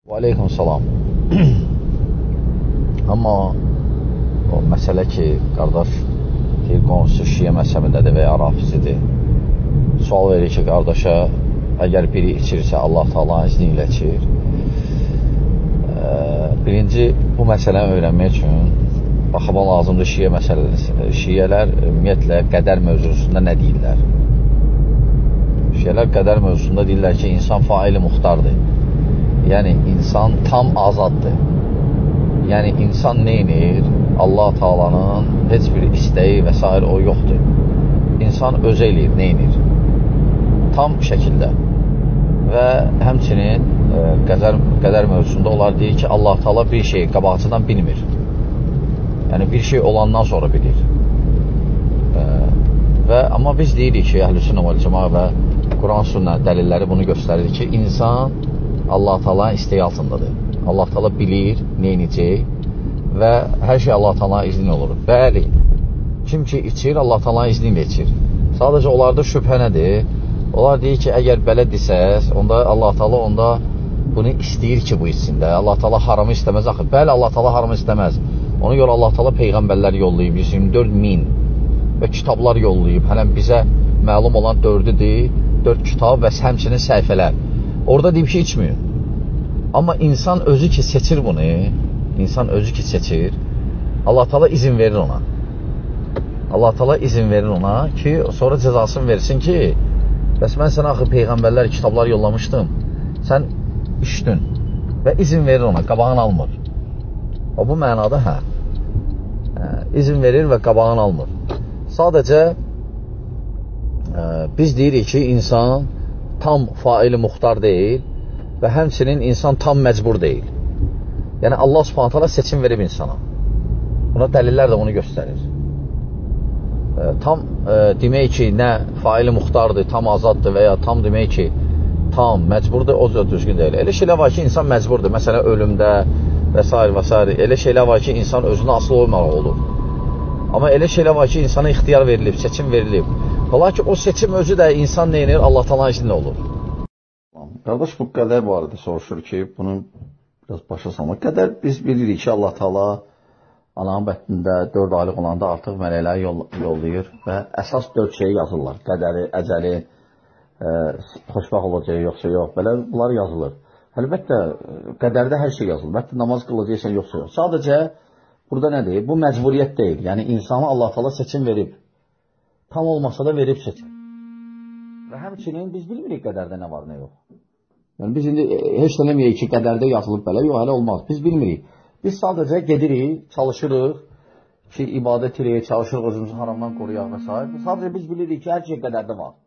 Və aleykum salam. Amma o məsələ ki, qardaş deyir, qonşusu şiə məzhəbindədir və ya rafisidir. Sual verir ki, qardaşa, əgər biri içirsə, Allah Taala'nın izni ilə içir. Birinci, bu məsələni öyrənmək üçün baxmaq lazımdır şiə məsələsi. Şiələr ümumiyyətlə qədər mövzusunda nə deyirlər? Şiələr qədər mövzusunda deyirlər ki, insan faili muxtardır. Yəni, insan tam azaddır. Yəni, insan neynir? Allah Taala'nın heç bir istəyi və s. o yoxdur. İnsan özü eləyir, neynir? Tam şəkildə. Və həmçinin qədər mövzusunda onlar deyir ki, Allah Taala bir şey qabaqcadan bilmir. Yəni, bir şey olandan sonra bilir. Amma biz deyirik ki, Əhlüsünnə vəl Cəmaə və Quran sünnə dəlilləri bunu göstərir ki, insan Allah Taala'nın istəyi altındadır. Allah Taala bilir, neynəcək və hər şey Allah Taala'nın izni olur. Bəli, kim ki içir, Allah Taala'nın izni ilə içir. Sadəcə onlarda şübhə nədir? Onlar deyir ki, əgər belə desəz, onda Allah Taala onda bunu istəyir ki, bu içsində. Allah Taala haramı istəməz axı. Bəli, Allah Taala haramı istəməz. Ona görə Allah Taala peyğəmbərlər yollayıb, 124.000 və kitablar yollayıb. Hələm bizə məlum olan 4 kitab və həmçinin səhifələr. Orada deyib ki, içmiyor. Amma insan özü ki seçir bunu, insan özü ki seçir, Allah Taala izin verir ona. Allah Taala izin verir ona ki, sonra cəzasını versin ki, bəs mən sənə axı peyğəmbərlər, kitablar yollamışdım, sən içdin və izin verir ona, qabağını almır. O, bu mənada izin verir və qabağını almır. Sadəcə biz deyirik ki, insan tam faili muxtar deyil və həmçinin insan tam məcbur deyil. Yəni Allah Subhanahu taala seçim verib insana. Buna dəlillər də onu göstərir. Tam demək ki, nə faili muxtardır, tam azaddır və ya tam demək ki, tam məcburdur, o da düzgün deyil. Elə şeylər var ki, insan məcburdur. Məsələn, ölümdə və s. və s. Elə şeylər var ki, insan özünə asılı olmalı olur. Amma elə şeylər var ki, insana ixtiyar verilib, seçim verilib. Ola ki, o seçim özü də insan neyinir? Allah Taala'nın izni olur. Qardaş, bu qədər bu arada soruşur ki, bunu biraz başa salmaq. Qədər biz bilirik ki, Allah Taala ananın bətnində 4 aylıq olanda artıq mələkləri yollayır və əsas 4 şeyi yazırlar. Qədəri, əcəli, xoşbəxt olacağı, yoxsa yox. Belə bunlar yazılır. Əlbəttə, qədərdə hər şey yazılır. Əlbəttə, namaz qılacaqsan, yoxsa yox. Sadəcə, burada nədir? Bu məcburiyyət deyil. Yəni, insanı Allah Taala seçim verib. Tam olmasa da verib seçim. Və həmçinin biz bilmirik qədərdə nə var, nə yox. Yəni, biz indi heç deməyək ki, qədərdə yazılıb belə, yox, hələ olmaz. Biz bilmirik. Biz sadəcə gedirik, çalışırıq ki, ibadət edirik, çalışırıq özümüzü haramdan qoruyaq və s. Sadəcə biz bilirik ki, hər şey qədərdə var.